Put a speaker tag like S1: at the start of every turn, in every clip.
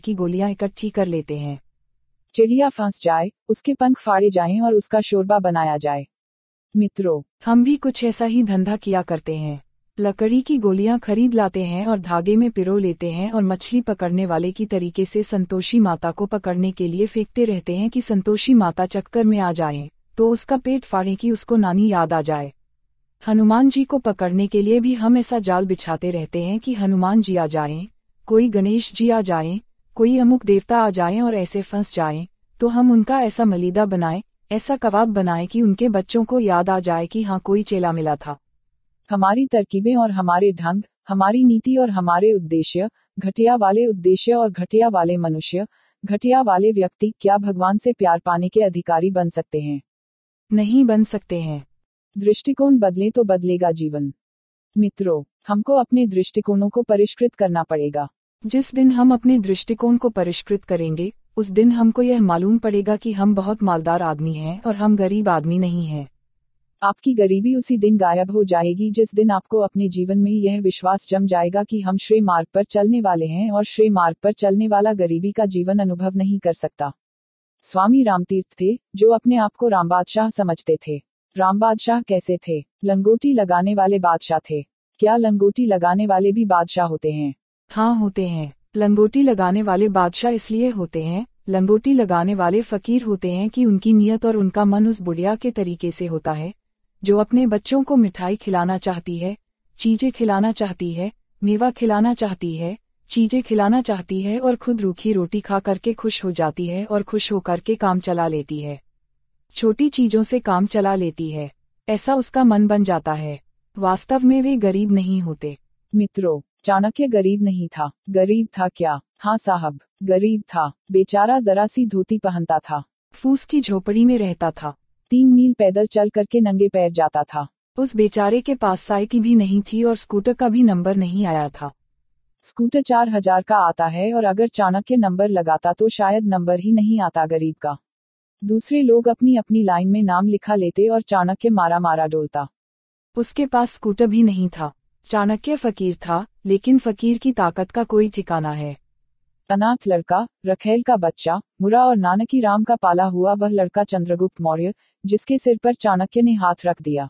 S1: की गोलियां इकट्ठी कर लेते हैं।
S2: चिड़िया फंस जाए, उसके पंख फाड़े जाएं और उसका शोरबा बनाया जाए। मित्रों,
S1: हम भी कुछ ऐसा ही धंधा किया करते हैं। लकड़ी की गोलियां खरीद लाते हैं और धागे में पिरो लेते हैं और मछली पकड़ने वाले की तरीके से संतोषी माता को पकड़ने के लिए फेंकते रहते हैं कि संतोषी माता चक्कर में आ जाए, तो उसका पेट फाड़े कि उसको नानी याद आ जाए। हनुमान जी को पकड़ने के लिए भी हम ऐसा जाल बिछाते रहते हैं कि हनुमान जी आ जाएं, कोई गणेश जी आ जाएं, कोई अमुक देवता आ जाएं और ऐसे फंस जाएं, तो हम उनका ऐसा मलीदा बनाएं, ऐसा कबाब बनाएं कि उनके बच्चों को याद आ जाए कि हाँ कोई चेला मिला था।
S2: हमारी तरकीबें और हमारे ढंग, हमारी नीति और हमारे उद्देश्य, घटिया वाले उद्देश्य और घटिया वाले मनुष्य, घटिया वाले व्यक्ति क्या भगवान से प्यार पाने के अधिकारी बन सकते हैं?
S1: नहीं बन सकते हैं।
S2: दृष्टिकोण बदले तो बदलेगा जीवन। मित्रों, हमको अपने दृष्टिकोणों को परिष्कृत करना पड़ेगा।
S1: जिस दिन हम अपने दृष्टिकोण को परिष्कृत करेंगे, उस दिन हमको यह मालूम पड़ेगा कि हम बहुत मालदार आदमी हैं और हम गरीब आदमी नहीं हैं।
S2: आपकी गरीबी उसी दिन गायब हो जाएगी जिस दिन आपको अपने जीवन में यह विश्वास जम जाएगा कि हम श्रेय मार्ग पर चलने वाले हैं और श्रेय मार्ग पर चलने वाला गरीबी का जीवन अनुभव नहीं कर सकता। स्वामी रामतीर्थ थे, जो अपने आप को राम बादशाह समझते थे। राम बादशाह कैसे थे? लंगोटी लगाने वाले बादशाह थे। क्या लंगोटी लगाने वाले भी बादशाह होते हैं?
S1: हाँ होते हैं। लंगोटी लगाने वाले बादशाह इसलिए होते हैं, लंगोटी लगाने वाले फकीर होते हैं कि उनकी नीयत और उनका मन उस बुढ़िया के तरीके से होता है, जो अपने बच्चों को मिठाई खिलाना चाहती है, चीजें खिलाना चाहती है, मेवा खिलाना चाहती है, चीजें खिलाना चाहती है और खुद रूखी रोटी खा करके खुश हो जाती है और खुश होकर के काम चला लेती है। छोटी चीजों से काम चला लेती है, ऐसा उसका मन बन जाता है। वास्तव में वे गरीब नहीं होते।
S2: मित्रों, चाणक्य गरीब नहीं था। गरीब था क्या? हाँ साहब, गरीब था। बेचारा जरा सी धोती पहनता था,
S1: फूस की झोपड़ी में रहता था,
S2: 3 मील पैदल चल करके नंगे पैर जाता था।
S1: उस बेचारे के पास साइकिल भी नहीं थी और स्कूटर का भी नंबर नहीं आया था।
S2: स्कूटर 4000 का आता है और अगर चाणक्य नंबर लगाता तो शायद नंबर ही नहीं आता गरीब का। दूसरे लोग अपनी अपनी लाइन में नाम लिखा लेते और चाणक्य मारा मारा डोलता।
S1: उसके पास स्कूटर भी नहीं था। चाणक्य फकीर था, लेकिन फकीर की ताकत का कोई ठिकाना है।
S2: अनाथ लड़का, रखेल का बच्चा, मुरा और नानकी राम का पाला हुआ वह लड़का चंद्रगुप्त मौर्य, जिसके सिर पर चाणक्य ने हाथ रख दिया।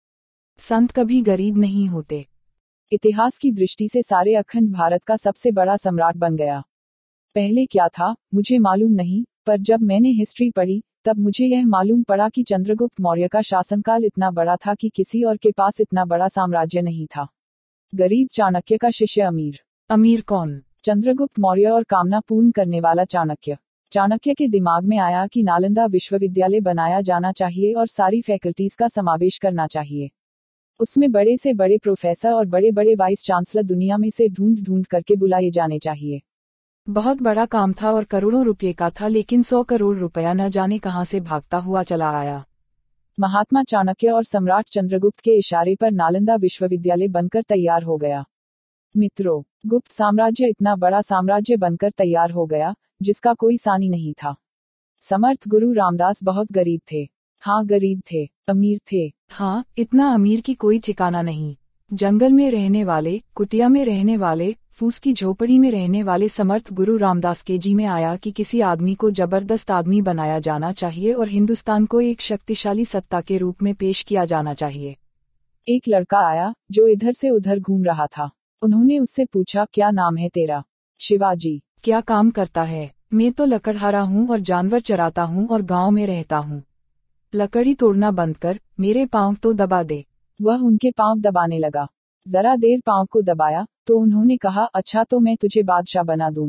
S1: संत कभी गरीब नहीं होते।
S2: इतिहास की दृष्टि से सारे अखंड भारत का सबसे बड़ा सम्राट बन गया। पहले क्या था मुझे मालूम नहीं, पर जब मैंने हिस्ट्री पढ़ी तब मुझे यह मालूम पड़ा कि चंद्रगुप्त मौर्य का शासनकाल इतना बड़ा था कि किसी और के पास इतना बड़ा साम्राज्य नहीं था। गरीब चाणक्य का शिष्य अमीर।
S1: अमीर कौन?
S2: चंद्रगुप्त मौर्य और कामना पूर्ण करने वाला चाणक्य। चाणक्य के दिमाग में आया कि नालंदा विश्वविद्यालय बनाया जाना चाहिए और सारी फैकल्टीज का समावेश करना चाहिए। उसमें बड़े से बड़े प्रोफेसर और बड़े बड़े वाइस चांसलर दुनिया में से ढूंढ ढूंढ करके बुलाए जाने चाहिए।
S1: बहुत बड़ा काम था और करोड़ों रुपए का था, लेकिन 100 करोड़ रुपया न जाने कहां से भागता हुआ चला आया।
S2: महात्मा चाणक्य और सम्राट चंद्रगुप्त के इशारे पर नालंदा विश्वविद्यालय बनकर तैयार हो गया। मित्रों, गुप्त साम्राज्य इतना बड़ा साम्राज्य बनकर तैयार हो गया जिसका कोई सानी नहीं था। समर्थ गुरु रामदास बहुत गरीब थे। हाँ गरीब थे, अमीर थे।
S1: हाँ, इतना अमीर की कोई ठिकाना नहीं। जंगल में रहने वाले, कुटिया में रहने वाले, फूस की झोपड़ी में रहने वाले समर्थ गुरु रामदास के जी में आया कि किसी आदमी को जबरदस्त आदमी बनाया जाना चाहिए और हिंदुस्तान को एक शक्तिशाली सत्ता के रूप में पेश किया जाना चाहिए।
S2: एक लड़का आया जो इधर से उधर घूम रहा था। उन्होंने उससे पूछा, क्या नाम है तेरा? शिवाजी।
S1: क्या काम करता है? मैं तो लकड़हारा हूँ और जानवर चराता हूँ और गांव में रहता हूँ। लकड़ी तोड़ना बंद कर, मेरे पांव तो दबा दे।
S2: वह उनके पांव दबाने लगा। जरा देर पांव को दबाया तो उन्होंने कहा, अच्छा तो मैं तुझे बादशाह बना दूं।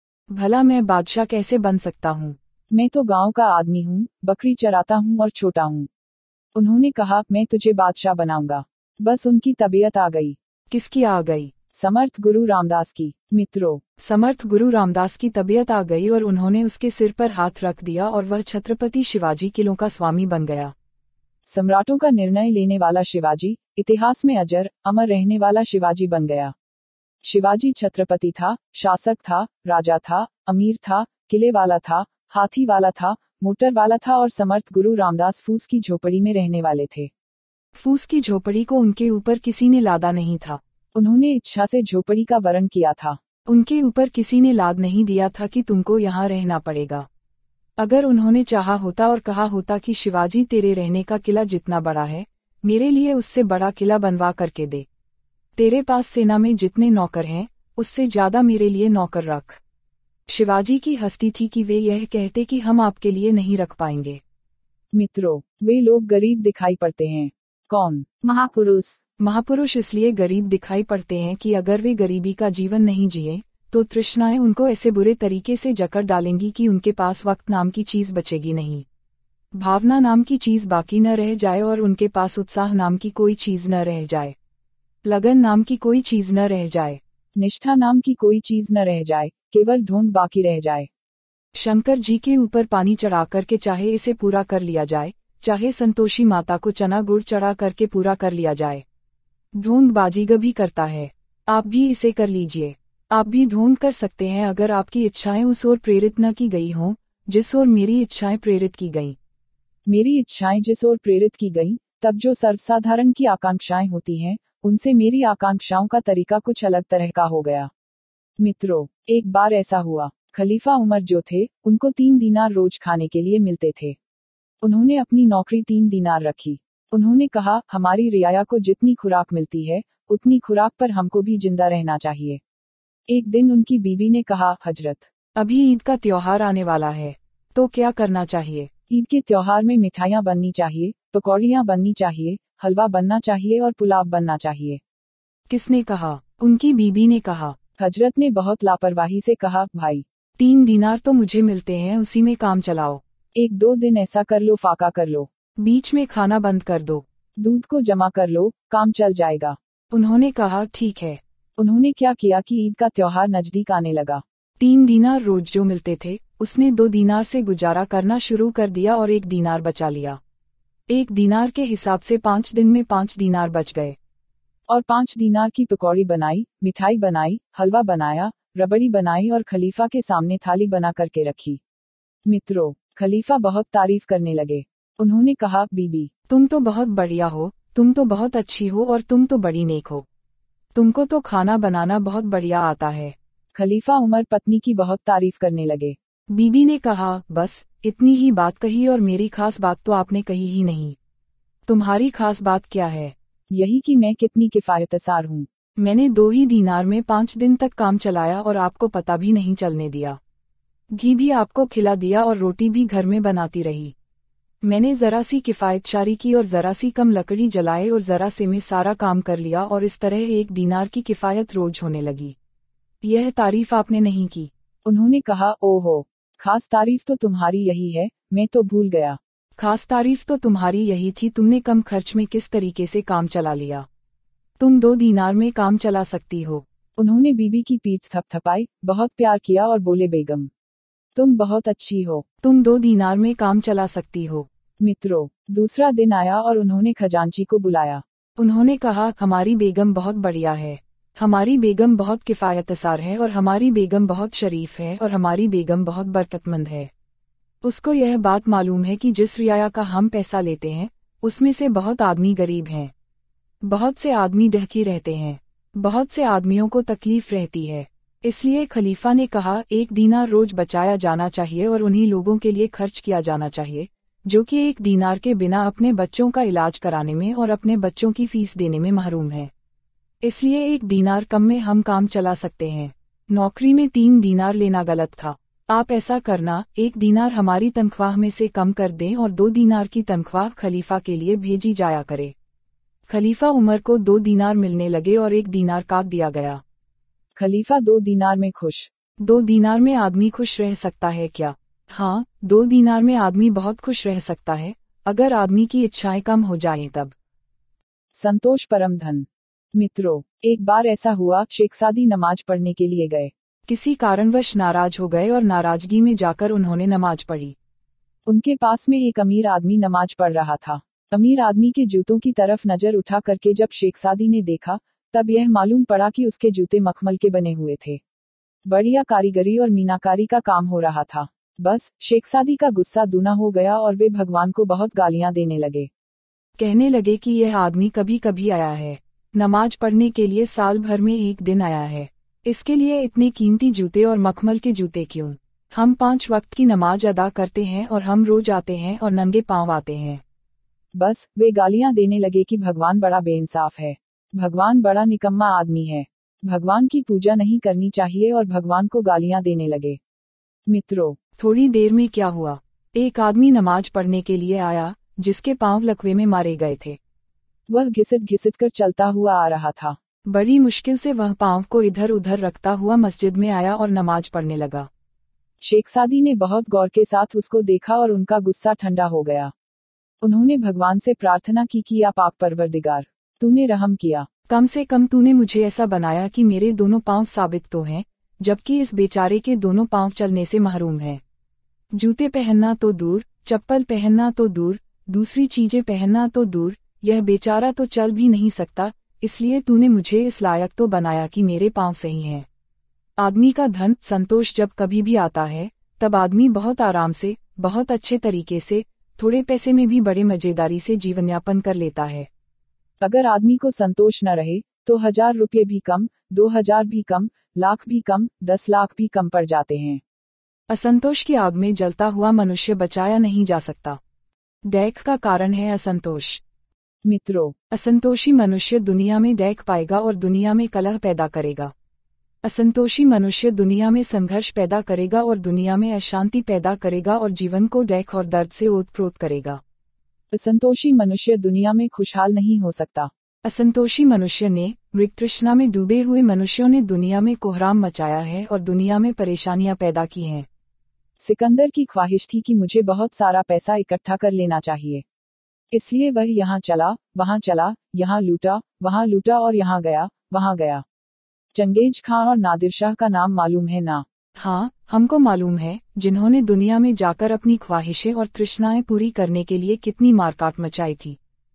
S1: भला मैं बादशाह कैसे बन सकता हूँ?
S2: मैं तो गांव का आदमी हूँ, बकरी चराता हूँ और छोटा हूँ। उन्होंने कहा, मैं तुझे बादशाह बनाऊंगा। बस उनकी तबीयत आ गई।
S1: किसकी आ गई?
S2: समर्थ गुरु रामदास की। मित्रों,
S1: समर्थ गुरु रामदास की तबीयत आ गई और उन्होंने उसके सिर पर हाथ रख दिया और वह छत्रपति शिवाजी किलों का स्वामी बन गया।
S2: सम्राटों का निर्णय लेने वाला शिवाजी, इतिहास में अजर अमर रहने वाला शिवाजी बन गया। शिवाजी छत्रपति था, शासक था, राजा था, अमीर था, किले वाला था, हाथी वाला था, मोटर वाला था और समर्थ गुरु रामदास फूस की झोपड़ी में रहने वाले थे।
S1: फूस की झोपड़ी को उनके ऊपर किसी ने लादा नहीं था।
S2: उन्होंने इच्छा से झोपड़ी का वरण किया था।
S1: उनके ऊपर किसी ने लाद नहीं दिया था कि तुमको यहाँ रहना पड़ेगा। अगर उन्होंने चाहा होता और कहा होता कि शिवाजी तेरे रहने का किला जितना बड़ा है, मेरे लिए उससे बड़ा किला बनवा करके दे। तेरे पास सेना में जितने नौकर हैं, उससे ज्यादा मेरे लिए नौकर रख। शिवाजी की हस्ती थी कि वे यह कहते कि हम आपके लिए नहीं रख पाएंगे।
S2: मित्रों, वे लोग गरीब दिखाई पड़ते हैं। कौन?
S3: महापुरुष।
S1: महापुरुष इसलिए गरीब दिखाई पड़ते हैं कि अगर वे गरीबी का जीवन नहीं जिए, तो तृष्णाएं उनको ऐसे बुरे तरीके से जकड़ डालेंगी कि उनके पास वक्त नाम की चीज बचेगी नहीं, भावना नाम की चीज बाकी न रह जाए और उनके पास उत्साह नाम की कोई चीज न रह जाए, लगन नाम की कोई चीज न रह जाए,
S2: निष्ठा नाम की कोई चीज न रह जाए, केवल ढोंग बाकी रह जाए।
S1: शंकर जी के ऊपर पानी चढ़ा करके चाहे इसे पूरा कर लिया जाए, चाहे संतोषी माता को चना गुड़ चढ़ा करके पूरा कर लिया जाए। ढोंग बाजीगर भी करता है, आप भी इसे कर लीजिए। आप भी ढोंग कर सकते हैं अगर आपकी इच्छाएं उस ओर प्रेरित न की गई हों जिस ओर मेरी इच्छाएं प्रेरित की गईं।
S2: मेरी इच्छाएं जिस ओर प्रेरित की गईं, तब जो सर्वसाधारण की आकांक्षाएं होती हैं, उनसे मेरी आकांक्षाओं का तरीका कुछ अलग तरह का हो गया। मित्रों, एक बार ऐसा हुआ, खलीफा उमर जो थे, उनको 3 दीनार रोज खाने के लिए मिलते थे। उन्होंने अपनी नौकरी 3 दीनार रखी। उन्होंने कहा, हमारी रियाया को जितनी खुराक मिलती है, उतनी खुराक पर हमको भी जिंदा रहना चाहिए। एक दिन उनकी बीवी ने कहा, हजरत,
S1: अभी ईद का त्योहार आने वाला है, तो क्या करना चाहिए?
S2: ईद के त्योहार में मिठाइयाँ बननी चाहिए, पकौड़ियाँ बननी चाहिए, हलवा बनना चाहिए और पुलाव बनना चाहिए।
S1: किसने कहा? उनकी बीबी ने कहा।
S2: हजरत ने बहुत लापरवाही से कहा, भाई
S1: 3 दीनार तो मुझे मिलते हैं, उसी में काम चलाओ।
S2: 1-2 दिन ऐसा कर लो, फाका कर लो,
S1: बीच में खाना बंद कर दो,
S2: दूध को जमा कर लो, काम चल जाएगा।
S1: उन्होंने कहा, ठीक है।
S2: उन्होंने क्या किया कि ईद का त्योहार नजदीक आने लगा।
S1: 3 दीनार रोज जो मिलते थे, उसने 2 दीनार से गुजारा करना शुरू कर दिया और 1 दीनार बचा लिया। 1 दीनार के हिसाब से 5 दिन में 5 दीनार बच गए।
S2: और 5 दीनार की पकौड़ी बनाई, मिठाई बनाई, हलवा बनाया, रबड़ी बनाई और खलीफा के सामने थाली बना करके रखी। मित्रों, खलीफा बहुत तारीफ करने लगे। उन्होंने कहा, बीबी,
S1: तुम तो बहुत बढ़िया हो, तुम तो बहुत अच्छी हो और तुम तो बड़ी नेक हो। तुमको तो खाना बनाना बहुत बढ़िया आता है।
S2: खलीफा उमर पत्नी की बहुत तारीफ करने लगे।
S1: बीबी ने कहा, बस इतनी ही बात कही और मेरी खास बात तो आपने कही ही नहीं। तुम्हारी खास बात क्या है?
S2: यही कि मैं कितनी किफायतसार हूँ।
S1: मैंने 2 ही दीनार में 5 दिन तक काम चलाया और आपको पता भी नहीं चलने दिया। घी भी आपको खिला दिया और रोटी भी घर में बनाती रही। मैंने जरा सी किफायतशारी की और जरा सी कम लकड़ी जलाए और जरा से में सारा काम कर लिया और इस तरह 1 दीनार की किफायत रोज होने लगी। यह तारीफ आपने नहीं की।
S2: उन्होंने कहा, ओहो, खास तारीफ तो तुम्हारी यही है, मैं तो भूल गया।
S1: खास तारीफ तो तुम्हारी यही थी, तुमने कम खर्च में किस तरीके से काम चला लिया। तुम 2 दीनार में काम चला सकती हो।
S2: उन्होंने बीबी की पीठ थपथपाई, बहुत प्यार किया और बोले, बेगम, तुम बहुत अच्छी हो,
S1: तुम 2 दीनार में काम चला सकती हो।
S2: मित्रों, दूसरा दिन आया और उन्होंने खजांची को बुलाया।
S1: उन्होंने कहा, हमारी बेगम बहुत बढ़िया है, हमारी बेगम बहुत किफायतसार है और हमारी बेगम बहुत शरीफ है और हमारी बेगम बहुत बरकतमंद है। उसको यह बात मालूम है कि जिस रियाया का हम पैसा लेते हैं, उसमें से बहुत आदमी गरीब हैं, बहुत से आदमी डहकी रहते हैं, बहुत से आदमियों को तकलीफ रहती है। इसलिए खलीफा ने कहा, 1 दीनार रोज बचाया जाना चाहिए और उन्हीं लोगों के लिए खर्च किया जाना चाहिए जो कि 1 दीनार के बिना अपने बच्चों का इलाज कराने में और अपने बच्चों की फीस देने में महरूम है। इसलिए 1 दीनार कम में हम काम चला सकते हैं। नौकरी में 3 दीनार लेना गलत था। आप ऐसा करना, 1 दीनार हमारी तनख्वाह में से कम कर दें और 2 दीनार की तनख्वाह खलीफा के लिए भेजी जाया करे। खलीफा उमर को 2 दीनार मिलने लगे और 1 दीनार काट दिया गया।
S2: खलीफा 2 दीनार में खुश।
S1: 2 दीनार में आदमी खुश रह सकता है क्या? हाँ, 2 दीनार में आदमी बहुत खुश रह सकता है, अगर आदमी की इच्छाएं कम हो जाएं तब।
S2: संतोष परम धन। मित्रों, एक बार ऐसा हुआ, शेखजादी नमाज पढ़ने के लिए गए।
S1: किसी कारणवश नाराज हो गए और नाराजगी में जाकर उन्होंने नमाज पढ़ी।
S2: उनके पास में एक अमीर आदमी नमाज पढ़ रहा था। अमीर आदमी के जूतों की तरफ नजर उठा करके जब शेखजादी ने देखा, तब यह मालूम पड़ा कि उसके जूते मखमल के बने हुए थे। बढ़िया कारीगरी और मीनाकारी का काम हो रहा था। बस शेखजादी का गुस्सा दूना हो गया और वे भगवान को बहुत गालियां देने लगे।
S1: कहने लगे कि यह आदमी कभी कभी आया है, नमाज पढ़ने के लिए साल भर में 1 दिन आया है, इसके लिए इतने कीमती जूते और मखमल के जूते क्यों? हम 5 वक्त की नमाज अदा करते हैं और हम रोज आते हैं और नंगे पांव आते हैं।
S2: बस वे गालियां देने लगे कि भगवान बड़ा बेइंसाफ है, भगवान बड़ा निकम्मा आदमी है, भगवान की पूजा नहीं करनी चाहिए और भगवान को गालियां देने लगे। मित्रों,
S1: थोड़ी देर में क्या हुआ? एक आदमी नमाज पढ़ने के लिए आया जिसके पांव लकवे में मारे गए थे।
S2: वह घिसट घिसट कर चलता हुआ आ रहा था।
S1: बड़ी मुश्किल से वह पांव को इधर उधर रखता हुआ मस्जिद में आया और नमाज पढ़ने लगा।
S2: शेख सादी ने बहुत गौर के साथ उसको देखा और उनका गुस्सा ठंडा हो गया। उन्होंने भगवान से प्रार्थना की कि या पाक परवरदिगार, तूने रहम किया,
S1: कम से कम तूने मुझे ऐसा बनाया कि मेरे दोनों पांव साबित तो हैं, जबकि इस बेचारे के दोनों पांव चलने से महरूम हैं। जूते पहनना तो दूर, चप्पल पहनना तो दूर, दूसरी चीजें पहनना तो दूर, यह बेचारा तो चल भी नहीं सकता, इसलिए तूने मुझे इस लायक तो बनाया कि मेरे पांव सही हैं। आदमी का धन संतोष जब कभी भी आता है, तब आदमी बहुत आराम से, बहुत अच्छे तरीके से, थोड़े पैसे में भी बड़े मजेदारी से जीवन यापन कर लेता है।
S2: अगर आदमी को संतोष न रहे तो 1000 रुपये भी कम, 2000 भी कम, लाख भी कम, 10 लाख भी कम पड़ जाते हैं।
S1: असंतोष की आग में जलता हुआ मनुष्य बचाया नहीं जा सकता। दैख का कारण है असंतोष।
S2: मित्रों,
S1: असंतोषी मनुष्य दुनिया में दैख पाएगा और दुनिया में कलह पैदा करेगा। असंतोषी मनुष्य दुनिया में संघर्ष पैदा करेगा और दुनिया में अशांति पैदा करेगा और जीवन को दैख और दर्द से ओतप्रोत करेगा।
S2: असंतोषी मनुष्य दुनिया में खुशहाल नहीं हो सकता।
S1: असंतोषी मनुष्य ने, मृग तृष्णा में डूबे हुए मनुष्यों ने दुनिया में कोहराम मचाया है और दुनिया में परेशानियां पैदा की हैं।
S2: सिकंदर की ख्वाहिश थी कि मुझे बहुत सारा पैसा इकट्ठा कर लेना चाहिए, इसलिए वह यहाँ चला, यहाँ लूटा और यहाँ गया, वहाँ गया। चंगेज खान और नादिर शाह का नाम मालूम है ना?
S1: हाँ, हमको मालूम है, जिन्होंने दुनिया में जाकर अपनी ख्वाहिशें और तृष्णाएं पूरी करने के लिए कितनी मारकाट मचाई थी।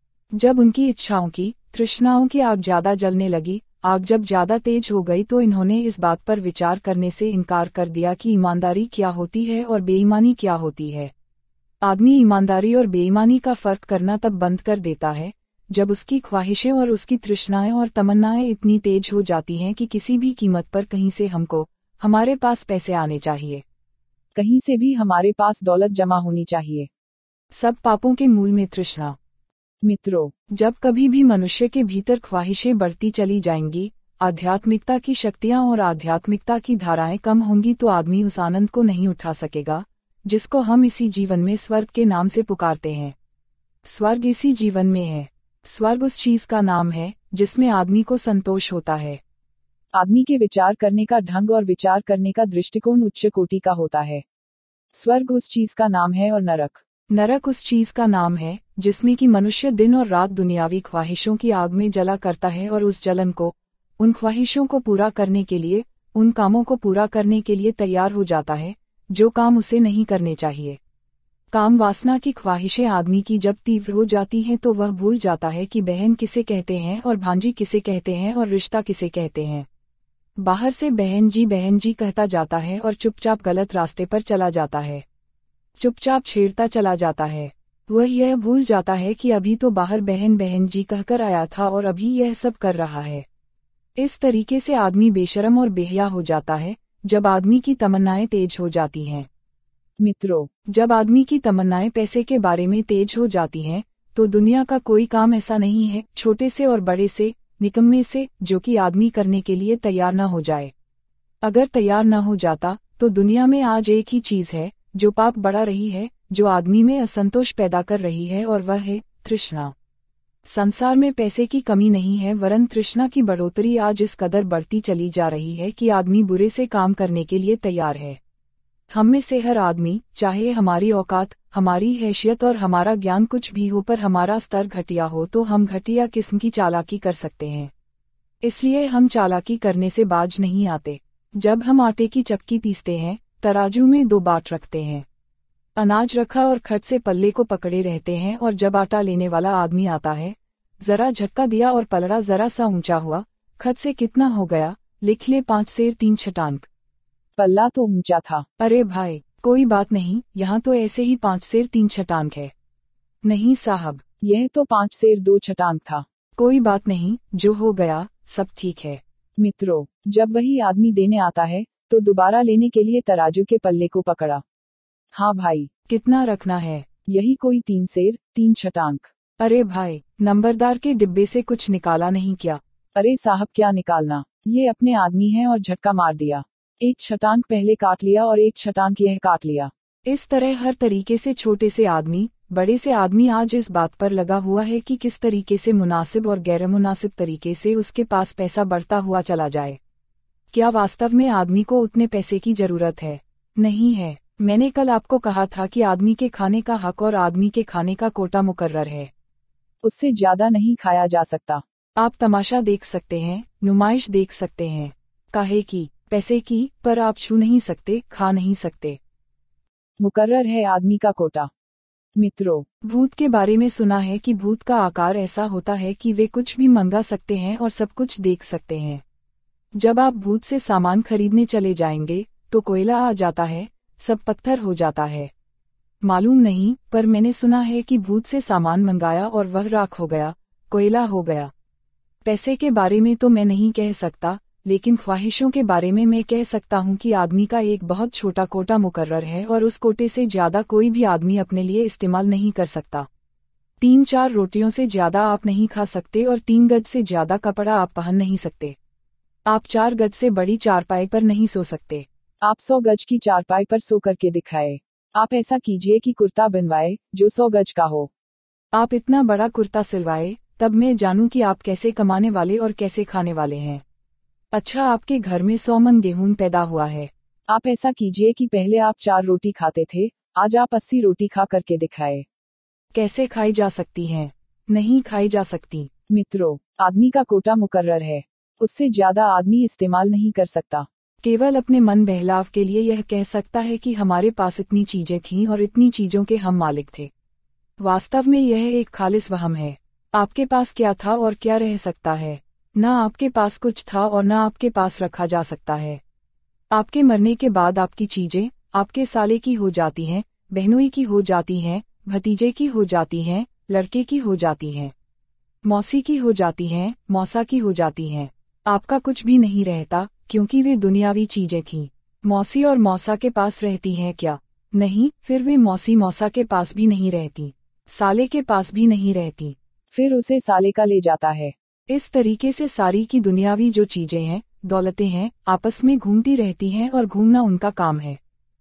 S1: जब उनकी इच्छाओं की, तृष्णाओं की आग ज्यादा जलने लगी, आग जब ज्यादा तेज हो गई तो इन्होंने इस बात पर विचार करने से इनकार कर दिया कि ईमानदारी क्या होती है और बेईमानी क्या होती है। आदमी ईमानदारी और बेईमानी का फर्क करना तब बंद कर देता है जब उसकी ख्वाहिशें और उसकी तृष्णाएं और तमन्नाएं इतनी तेज हो जाती हैं कि किसी भी कीमत पर कहीं से हमको, हमारे पास पैसे आने चाहिए,
S2: कहीं से भी हमारे पास दौलत जमा होनी चाहिए।
S1: सब पापों के मूल में तृष्णा।
S2: मित्रों,
S1: जब कभी भी मनुष्य के भीतर ख्वाहिशें बढ़ती चली जाएंगी, आध्यात्मिकता की शक्तियां और आध्यात्मिकता की धाराएं कम होंगी तो आदमी उस आनंद को नहीं उठा सकेगा जिसको हम इसी जीवन में स्वर्ग के नाम से पुकारते हैं। स्वर्ग इसी जीवन में है। स्वर्ग उस चीज का नाम है जिसमें आदमी को संतोष होता है।
S2: आदमी के विचार करने का ढंग और विचार करने का दृष्टिकोण उच्च कोटि का होता है। स्वर्ग उस चीज का नाम है और नरक
S1: उस चीज का नाम है जिसमें कि मनुष्य दिन और रात दुनियावी ख्वाहिशों की आग में जला करता है और उस जलन को, उन ख्वाहिशों को पूरा करने के लिए, उन कामों को पूरा करने के लिए तैयार हो जाता है जो काम उसे नहीं करने चाहिए। काम वासना की ख्वाहिशें आदमी की जब तीव्र हो जाती हैं तो वह भूल जाता है कि बहन किसे कहते हैं और भांजी किसे कहते हैं और रिश्ता किसे कहते हैं। बाहर से बहन जी कहता जाता है और चुपचाप गलत रास्ते पर चला जाता है, चुपचाप छेड़ता चला जाता है। वह यह भूल जाता है कि अभी तो बाहर बहन जी कहकर आया था और अभी यह सब कर रहा है। इस तरीके से आदमी बेशरम और बेहया हो जाता है जब आदमी की तमन्नाएं तेज हो जाती हैं।
S2: मित्रों,
S1: जब आदमी की तमन्नाएं पैसे के बारे में तेज हो जाती हैं, तो दुनिया का कोई काम ऐसा नहीं है, छोटे से और बड़े से, निकम्मे से, जो कि आदमी करने के लिए तैयार न हो जाए। अगर तैयार न हो जाता तो दुनिया में आज एक ही चीज है जो पाप बढ़ा रही है, जो आदमी में असंतोष पैदा कर रही है, और वह है तृष्णा। संसार में पैसे की कमी नहीं है, वरन तृष्णा की बढ़ोतरी आज इस कदर बढ़ती चली जा रही है कि आदमी बुरे से काम करने के लिए तैयार है। हम में से हर आदमी, चाहे हमारी औकात, हमारी हैसियत और हमारा ज्ञान कुछ भी हो, पर हमारा स्तर घटिया हो तो हम घटिया किस्म की चालाकी कर सकते हैं। इसलिए हम चालाकी करने से बाज नहीं आते। जब हम आटे की चक्की पीसते हैं, तराजू में 2 बाट रखते हैं, अनाज रखा और खट से पल्ले को पकड़े रहते हैं, और जब आटा लेने वाला आदमी आता है, जरा झटका दिया और पलड़ा जरा सा ऊंचा हुआ, खट से कितना हो गया, लिख ले 5 सेर 3 छटांक।
S2: पल्ला तो ऊंचा था।
S1: अरे भाई, कोई बात नहीं, यहाँ तो ऐसे ही 5 सेर 3 छटांक है। नहीं साहब,
S2: यह तो 5 सेर 2 छटांक था।
S1: कोई बात नहीं, जो हो गया सब ठीक है।
S2: मित्रों, जब वही आदमी देने आता है तो दोबारा लेने के लिए तराजू के पल्ले को पकड़ा। हाँ भाई,
S1: कितना रखना है?
S2: यही कोई 3 सेर 3 छटांक।
S1: अरे भाई, नंबरदार के डिब्बे से कुछ निकाला नहीं क्या?
S2: अरे साहब, क्या निकालना, ये अपने आदमी हैं और झटका मार दिया। एक छटांक पहले काट लिया और एक छटांक यह काट लिया।
S1: इस तरह हर तरीके से छोटे से आदमी बड़े से आदमी आज इस बात पर लगा हुआ है कि किस तरीके से मुनासिब और गैर मुनासिब तरीके से उसके पास पैसा बढ़ता हुआ चला जाए। क्या वास्तव में आदमी को उतने पैसे की जरूरत है? नहीं है। मैंने कल आपको कहा था कि आदमी के खाने का हक और आदमी के खाने का कोटा मुकर्रर है,
S2: उससे ज्यादा नहीं खाया जा सकता।
S1: आप तमाशा देख सकते हैं, नुमाइश देख सकते हैं, काहे की, पैसे की, पर आप छू नहीं सकते, खा नहीं सकते।
S2: मुकर्रर है आदमी का कोटा। मित्रों,
S1: भूत के बारे में सुना है कि भूत का आकार ऐसा होता है कि वे कुछ भी मंगा सकते हैं और सब कुछ देख सकते हैं। जब आप भूत से सामान खरीदने चले जाएंगे तो कोयला आ जाता है, सब पत्थर हो जाता है। मालूम नहीं, पर मैंने सुना है कि भूत से सामान मंगाया और वह राख हो गया, कोयला हो गया। पैसे के बारे में तो मैं नहीं कह सकता, लेकिन ख्वाहिशों के बारे में मैं कह सकता हूँ कि आदमी का एक बहुत छोटा कोटा मुकर्रर है और उस कोटे से ज्यादा कोई भी आदमी अपने लिए इस्तेमाल नहीं कर सकता। 3-4 रोटियों से ज्यादा आप नहीं खा सकते और 3 गज से ज्यादा कपड़ा आप पहन नहीं सकते। आप 4 गज से बड़ी चारपाई पर नहीं सो सकते।
S2: आप 100 गज की चारपाई पर सो करके दिखाए। आप ऐसा कीजिए कि कुर्ता बनवाए जो 100 गज का हो।
S1: आप इतना बड़ा कुर्ता सिलवाए, तब मैं जानूं कि आप कैसे कमाने वाले और कैसे खाने वाले हैं। अच्छा, आपके घर में 100 मन गेहूं पैदा हुआ है।
S2: आप ऐसा कीजिए कि पहले आप 4 रोटी खाते थे, आज आप 80 रोटी खा करके दिखाए।
S1: कैसे खाई जा सकती हैं? नहीं खाई जा सकती।
S2: मित्रों, आदमी का कोटा मुकर्रर है, उससे ज्यादा आदमी इस्तेमाल नहीं कर सकता।
S1: केवल अपने मन बहलाव के लिए यह कह सकता है कि हमारे पास इतनी चीजें थीं और इतनी चीजों के हम मालिक थे। वास्तव में यह एक खालिस वहम है। आपके पास क्या था और क्या रह सकता है? ना आपके पास कुछ था और ना आपके पास रखा जा सकता है। आपके मरने के बाद आपकी चीजें आपके साले की हो जाती हैं, बहनोई की हो जाती हैं, भतीजे की हो जाती हैं, लड़के की हो जाती हैं, मौसी की हो जाती हैं, मौसा की हो जाती हैं। आपका कुछ भी नहीं रहता, क्योंकि वे दुनियावी चीजें थीं। मौसी और मौसा के पास रहती हैं क्या? नहीं, फिर वे मौसी मौसा के पास भी नहीं रहती, साले के पास भी नहीं रहती।
S2: फिर उसे साले का ले जाता है।
S1: इस तरीके से सारी की दुनियावी जो चीजें हैं, दौलतें हैं, आपस में घूमती रहती हैं और घूमना उनका काम है।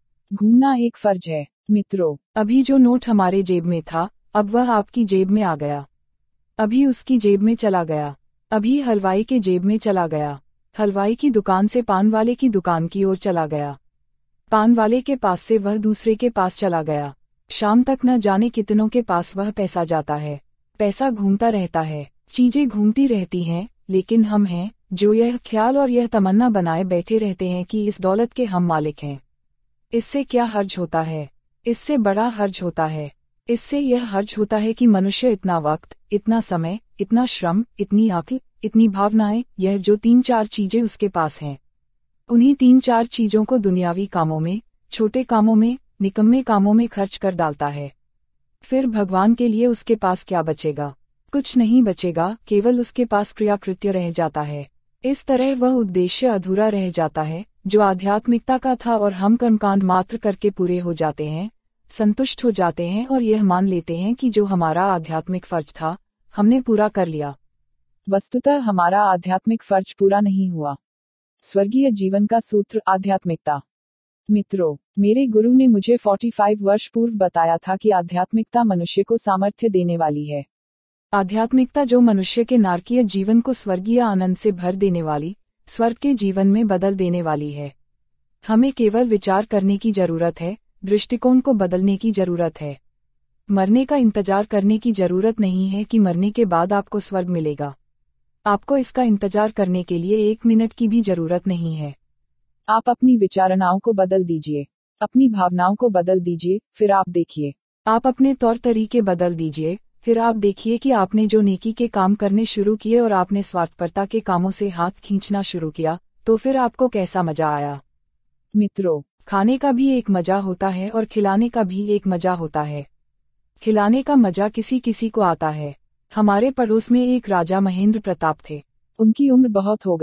S2: घूमना एक फर्ज है। मित्रों,
S1: अभी जो नोट हमारे जेब में था, अब वह आपकी जेब में आ गया। अभी उसकी जेब में चला गया। अभी हलवाई के जेब में चला गया। हलवाई की दुकान से पान वाले की दुकान की ओर चला गया। पान वाले के पास से वह दूसरे के पास चला गया। शाम तक न जाने कितनों के पास वह पैसा जाता है। पैसा घूमता रहता है, चीजें घूमती रहती हैं, लेकिन हम हैं जो यह ख्याल और यह तमन्ना बनाए बैठे रहते हैं कि इस दौलत के हम मालिक हैं। इससे क्या हर्ज होता है? इससे बड़ा हर्ज होता है। इससे यह हर्ज होता है कि मनुष्य इतना वक्त, इतना समय, इतना श्रम, इतनी अक्ल, इतनी भावनाएं, यह जो 3-4 चीजें उसके पास हैं, उन्हीं 3-4 चीजों को दुनियावी कामों में, छोटे कामों में, निकम्मे कामों में खर्च कर डालता है। फिर भगवान के लिए उसके पास क्या बचेगा? कुछ नहीं बचेगा, केवल उसके पास क्रियाकृत्य रह जाता है। इस तरह वह उद्देश्य अधूरा रह जाता है जो आध्यात्मिकता का था और हम कर्मकांड मात्र करके पूरे हो जाते हैं, संतुष्ट हो जाते हैं और यह मान लेते हैं कि जो हमारा आध्यात्मिक फर्ज था, हमने पूरा कर लिया।
S2: वस्तुतः हमारा आध्यात्मिक फर्ज पूरा नहीं हुआ। स्वर्गीय जीवन का सूत्र आध्यात्मिकता। मित्रों, मेरे गुरु ने मुझे 45 वर्ष पूर्व बताया था कि आध्यात्मिकता मनुष्य को सामर्थ्य देने वाली है।
S1: आध्यात्मिकता जो मनुष्य के नारकीय जीवन को स्वर्गीय आनंद से भर देने वाली, स्वर्ग के जीवन में बदल देने वाली है। हमें केवल विचार करने की जरूरत है, दृष्टिकोण को बदलने की जरूरत है। मरने का इंतजार करने की जरूरत नहीं है कि मरने के बाद आपको स्वर्ग मिलेगा। आपको इसका इंतजार करने के लिए 1 मिनट की भी जरूरत नहीं है।
S2: आप अपनी विचारणाओं को बदल दीजिए, अपनी भावनाओं को बदल दीजिए, फिर आप देखिए।
S1: आप अपने तौर तरीके बदल दीजिए, फिर आप देखिए कि आपने जो नेकी के काम करने शुरू किए और आपने स्वार्थपरता के कामों से हाथ खींचना शुरू किया, तो फिर आपको कैसा मजा आया।
S2: मित्रों,
S1: खाने का भी एक मजा होता है और खिलाने का भी एक मजा होता है। खिलाने का मजा किसी किसी को आता है। हमारे पड़ोस में एक राजा महेंद्र प्रताप थे।
S2: उनकी उम्र बहुत हो गई।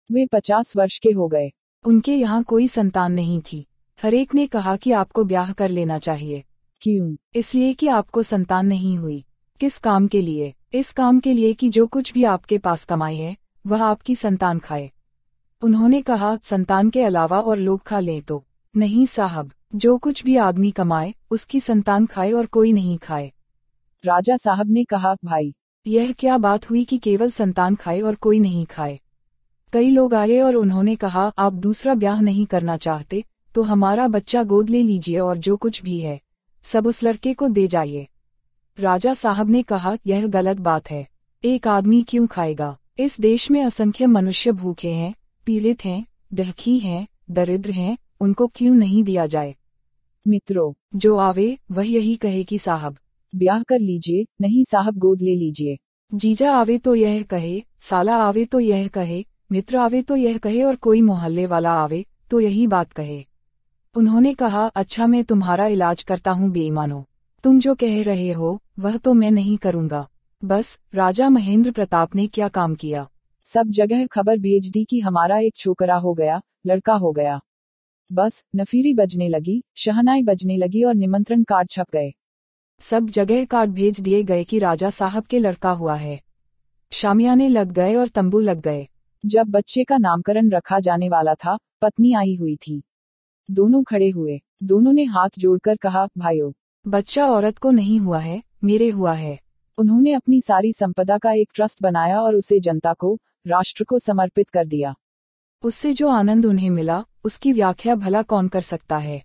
S2: वे 50 वर्ष के हो गए।
S1: उनके यहाँ कोई संतान नहीं थी। हरेक ने कहा कि आपको ब्याह कर लेना चाहिए।
S2: क्यों?
S1: इसलिए कि आपको संतान नहीं हुई। किस काम के लिए? इस काम के लिए कि जो कुछ भी आपके पास कमाई है वह आपकी संतान खाए। उन्होंने कहा, संतान के अलावा और लोग खा लें तो? नहीं साहब, जो कुछ भी आदमी कमाए उसकी संतान खाए और कोई नहीं खाए।
S2: राजा साहब ने कहा, भाई
S1: यह क्या बात हुई कि केवल संतान खाए और कोई नहीं खाए? कई लोग आए और उन्होंने कहा, आप दूसरा ब्याह नहीं करना चाहते तो हमारा बच्चा गोद ले लीजिए और जो कुछ भी है सब उस लड़के को दे जाइए। राजा साहब ने कहा, यह गलत बात है। एक आदमी क्यों खाएगा? इस देश में असंख्य मनुष्य भूखे हैं, पीड़ित हैं, दुखी हैं, दरिद्र हैं, उनको क्यों नहीं दिया जाए?
S2: मित्रों,
S1: जो आवे वह यही कहे कि साहब
S2: ब्याह कर लीजिए, नहीं साहब गोद ले लीजिए।
S1: जीजा आवे तो यह कहे, साला आवे तो यह कहे, मित्र आवे तो यह कहे और कोई मोहल्ले वाला आवे तो यही बात कहे। उन्होंने कहा, अच्छा मैं तुम्हारा इलाज करता हूँ बेईमानो, तुम जो कह रहे हो वह तो मैं नहीं करूँगा। बस राजा महेंद्र प्रताप ने क्या काम किया?
S2: सब जगह खबर भेज दी कि हमारा एक छोकरा हो गया, लड़का हो गया। बस नफीरी बजने लगी, शहनाई बजने लगी और निमंत्रण कार्ड छप गए।
S1: सब जगह कार्ड भेज दिए गए कि राजा साहब के लड़का हुआ है। शामियाने लग गए और तंबू लग गए।
S2: जब बच्चे का नामकरण रखा जाने वाला था, पत्नी आई हुई थी। दोनों खड़े हुए। दोनों ने हाथ जोड़कर कहा, भाइयों,
S1: बच्चा औरत को नहीं हुआ है, मेरे हुआ है।
S2: उन्होंने अपनी सारी संपदा का एक ट्रस्ट बनाया और उसे जनता को, राष्ट्र को समर्पित कर दिया।
S1: उससे जो आनंद उन्हें मिला उसकी व्याख्या भला कौन कर सकता है?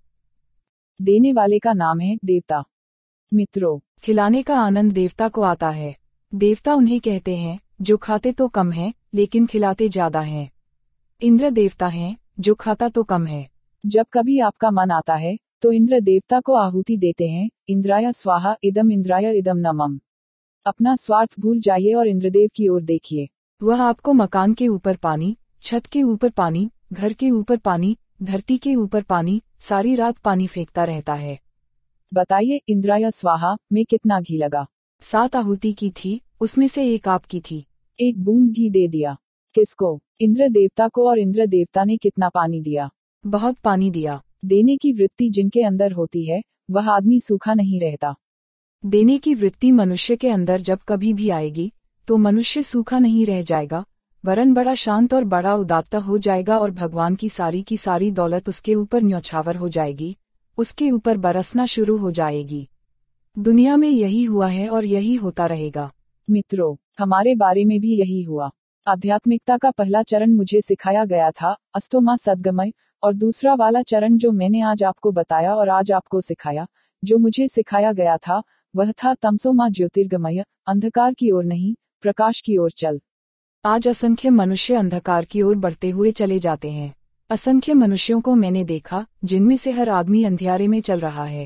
S2: देने वाले का नाम है देवता। मित्रों,
S1: खिलाने का आनंद देवता को आता है। देवता उन्हें कहते हैं जो खाते तो कम हैं लेकिन खिलाते ज्यादा हैं। इंद्र देवता हैं जो खाता तो कम है।
S2: जब कभी आपका मन आता है तो इंद्र देवता को आहुति देते हैं, इंद्राय स्वाहा इदम इंद्राय इदम नमः। अपना स्वार्थ भूल जाइए और इंद्रदेव की ओर देखिए।
S1: वह आपको मकान के ऊपर पानी, छत के ऊपर पानी, घर के ऊपर पानी, धरती के ऊपर पानी, सारी रात पानी फेंकता रहता है।
S2: बताइए, इंद्राय स्वाहा में कितना घी लगा?
S1: 7 आहुति की थी, उसमें से एक आपकी थी।
S2: एक बूंद घी दे दिया। किसको? इंद्र देवता को। और इंद्र देवता ने कितना पानी दिया?
S1: बहुत पानी दिया।
S2: देने की वृत्ति जिनके अंदर होती है वह आदमी सूखा नहीं रहता।
S1: देने की वृत्ति मनुष्य के अंदर जब कभी भी आएगी तो मनुष्य सूखा नहीं रह जाएगा, वरन बड़ा शांत और बड़ा उदात्त हो जाएगा और भगवान की सारी दौलत उसके ऊपर न्यौछावर हो जाएगी, उसके ऊपर बरसना शुरू हो जाएगी। दुनिया में यही हुआ है और यही होता रहेगा।
S2: मित्रों, हमारे बारे में भी यही हुआ। आध्यात्मिकता का पहला चरण मुझे सिखाया गया था, अस्तोमा सद्गमय, और दूसरा वाला चरण जो मैंने आज आपको बताया और आज आपको सिखाया, जो मुझे सिखाया गया था वह था तमसोमा ज्योतिर्गमय, अंधकार की ओर नहीं, प्रकाश की ओर चल।
S1: आज असंख्य मनुष्य अंधकार की ओर बढ़ते हुए चले जाते हैं। असंख्य मनुष्यों को मैंने देखा जिनमें से हर आदमी अंधियारे में चल रहा है।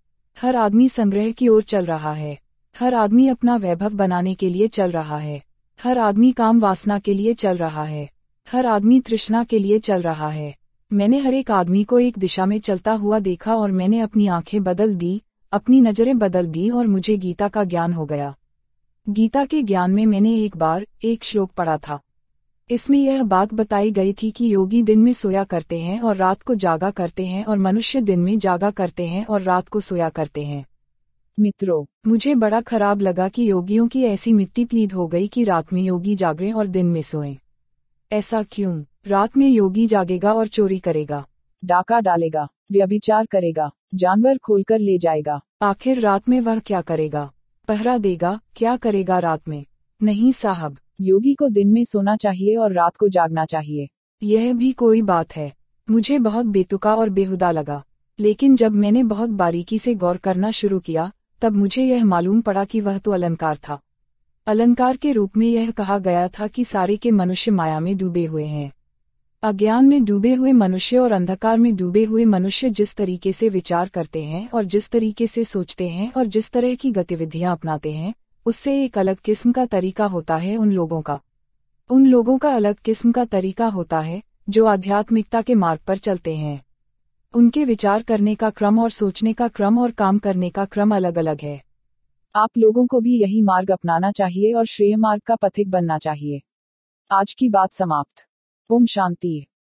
S1: हर आदमी संग्रह की ओर चल रहा है। हर आदमी अपना वैभव बनाने के लिए चल रहा है। हर आदमी काम वासना के लिए चल रहा है। हर आदमी तृष्णा के लिए चल रहा है। मैंने हर एक आदमी को एक दिशा में चलता हुआ देखा और मैंने अपनी आंखें बदल दी, अपनी नजरें बदल दी और मुझे गीता का ज्ञान हो गया। गीता के ज्ञान में मैंने एक बार एक श्लोक पढ़ा था। इसमें यह बात बताई गई थी कि योगी दिन में सोया करते हैं और रात को जागा करते हैं और मनुष्य दिन में जागा करते हैं और रात को सोया करते हैं।
S2: मित्रों,
S1: मुझे बड़ा खराब लगा कि योगियों की ऐसी मिट्टी पलीद हो गई कि रात में योगी जागें और दिन में सोएं। ऐसा क्यों? रात में योगी जागेगा और चोरी करेगा,
S2: डाका डालेगा, व्यभिचार करेगा, जानवर खोलकर ले जाएगा।
S1: आखिर रात में वह क्या करेगा? पहरा देगा। क्या करेगा रात में? नहीं साहब,
S2: योगी को दिन में सोना चाहिए और रात को जागना चाहिए।
S1: यह भी कोई बात है? मुझे बहुत बेतुका और बेहुदा लगा, लेकिन जब मैंने बहुत बारीकी से गौर करना शुरू किया तब मुझे यह मालूम पड़ा कि वह तो अलंकार था। अलंकार के रूप में यह कहा गया था कि सारे के मनुष्य माया में डूबे हुए हैं। अज्ञान में डूबे हुए मनुष्य और अंधकार में डूबे हुए मनुष्य जिस तरीके से विचार करते हैं और जिस तरीके से सोचते हैं और जिस तरह की गतिविधियां अपनाते हैं, उससे एक अलग किस्म का तरीका होता है उन लोगों का। उन लोगों का अलग किस्म का तरीका होता है जो आध्यात्मिकता के मार्ग पर चलते हैं। उनके विचार करने का क्रम और सोचने का क्रम और काम करने का क्रम अलग अलग है।
S2: आप लोगों को भी यही मार्ग अपनाना चाहिए और श्रेय मार्ग का पथिक बनना चाहिए। आज की बात समाप्त। ओम शांति।